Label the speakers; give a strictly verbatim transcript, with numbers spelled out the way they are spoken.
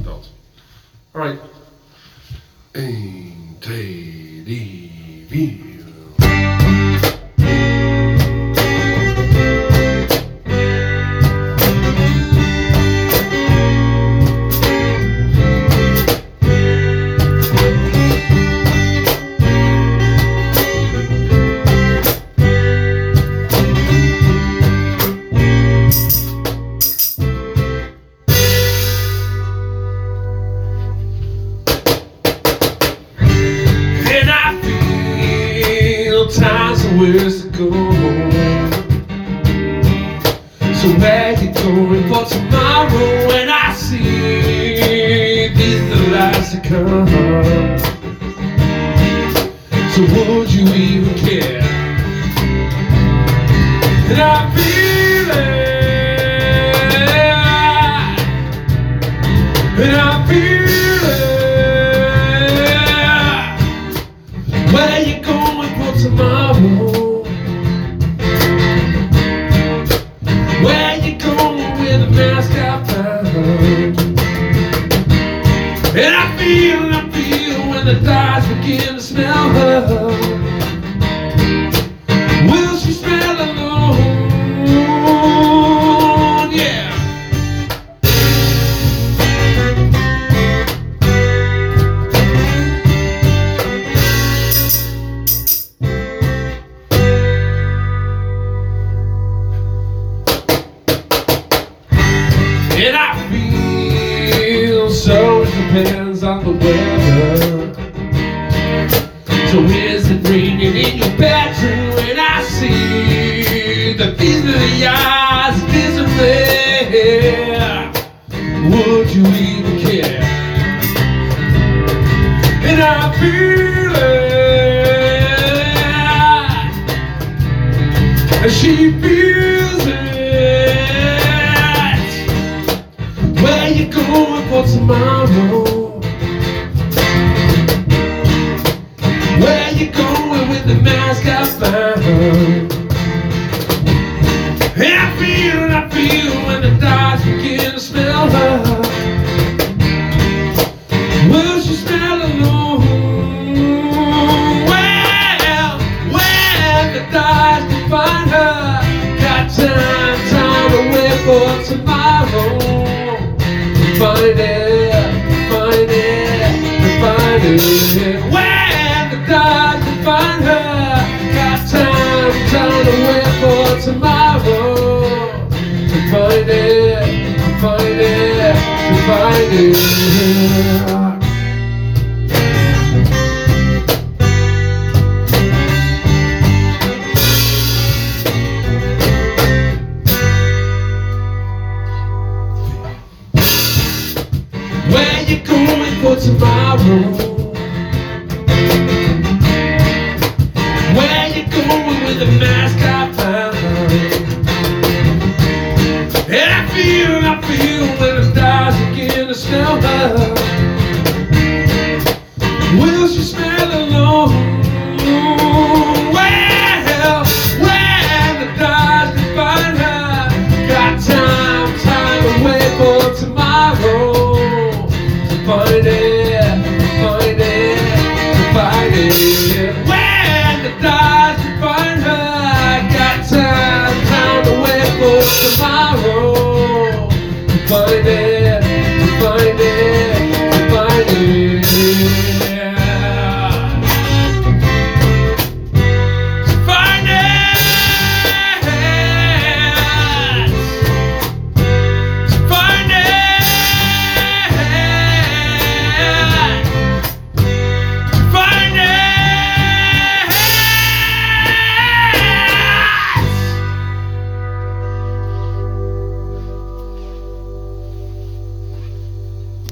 Speaker 1: dat. Alright. één, twee, drie, vier. Time's the worst to go. So where you going for tomorrow? When I see these are the lies to come, so would you even care? And I feel it, and I feel it. Where you going for tomorrow? Where you going with a mask I found? And I feel, and I feel when the thighs begin to smell her. Will she smell alone? Yeah. And I feel so it depends on the weather. So is it raining in your bedroom? And I see the things of the eyes disappear. Would you even care? And I feel it, and she feels it. Where you going for tomorrow? Where you going with the mask I found? And I feel, and I feel when the dogs begin to smell her. Will she smell alone? Well, when the dogs can find her, got time, time to wait for tomorrow. Find it, find it, find it. When the dogs can find her, got time, time to wait for tomorrow. To find it, to find it, to find it. Where you going for tomorrow? Where you going with the mask I found? And I feel, and I feel when the dogs begin to smell her. Will she smell alone? Well, when the dogs can find her, got time, time to wait for tomorrow. Find it.